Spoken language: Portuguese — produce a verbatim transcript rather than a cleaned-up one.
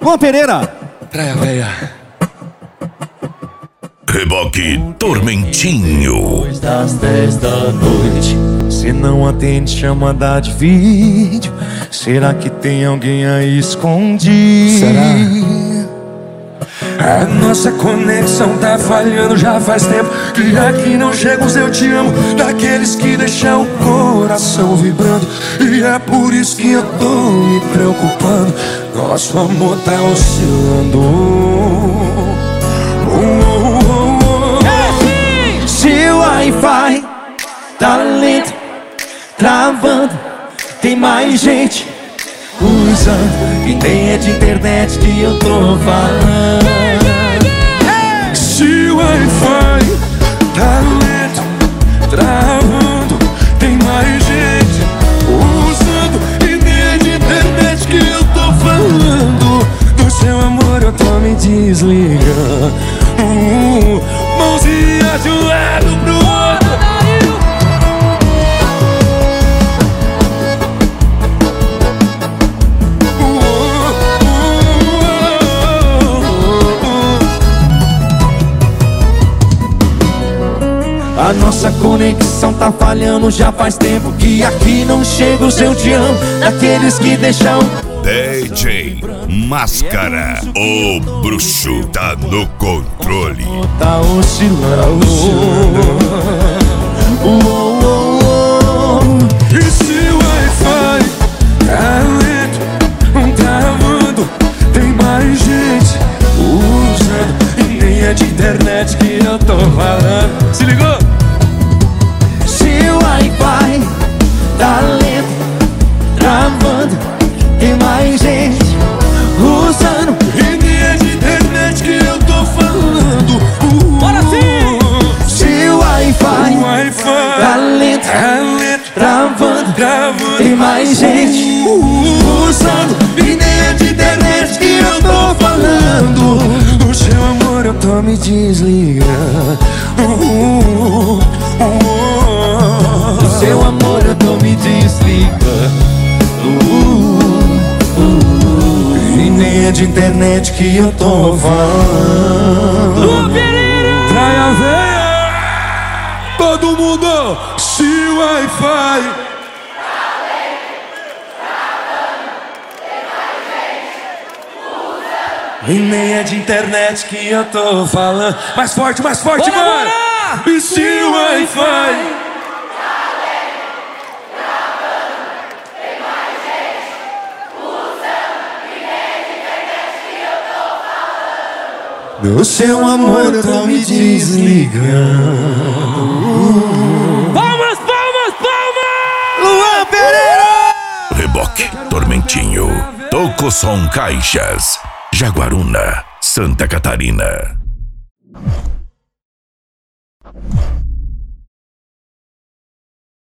Luan Pereira. Praia Véia. Reboque Tormentinho. Depois das dez da noite, se não atende, chamada de vídeo. Será que tem alguém aí escondido? Será? A nossa conexão tá falhando já faz tempo. Que aqui não chega os eu te amo, daqueles que deixam o coração vibrando. E é por isso que eu tô me preocupando. Nosso amor tá oscilando. Oh, oh, oh, oh. Se o Wi-Fi tá lento, travando, tem mais gente usando, e nem é de internet que eu tô falando. Se o Wi-Fi tá lento, travando, tem mais gente usando, e nem é de internet que eu tô falando. Do seu amor eu tô me desligando. uh, Mãozinha de um lado pro outro. A nossa conexão tá falhando já faz tempo. Que aqui não chega o seu te amo, daqueles que deixam. D J Máscara, o bruxo tá no controle. Tá oscilando. Oh, oh, oh, oh. E se o Wi-Fi tá lento, travando, tem mais gente usando, e nem é de internet que eu tô falando. Se ligou? Se o Wi-Fi tá lento, travando, tem mais gente usando, e nem é de internet que eu tô falando. uh, Bora sim! Se o Wi-Fi, o Wi-Fi tá lento, tá lento, travando, travando, tem mais gente usando, e nem é de internet que eu tô falando. Do seu amor eu tô me desligando. uh, uh, uh, Do seu amor eu tô me desligando. uh, uh, E nem é de internet que eu tô falando. Luan Pereira. Praia Véia. Todo mundo. Se o Wi-Fi e nem é de internet que eu tô falando. Mais forte, mais forte, Bora, mano. bora! E se o Wi-Fi do seu amor eu tô me desligando. Palmas, palmas, palmas! Luan Pereira. Reboque Tormentinho. Toco Som Caixas. Jaguaruna, Santa Catarina.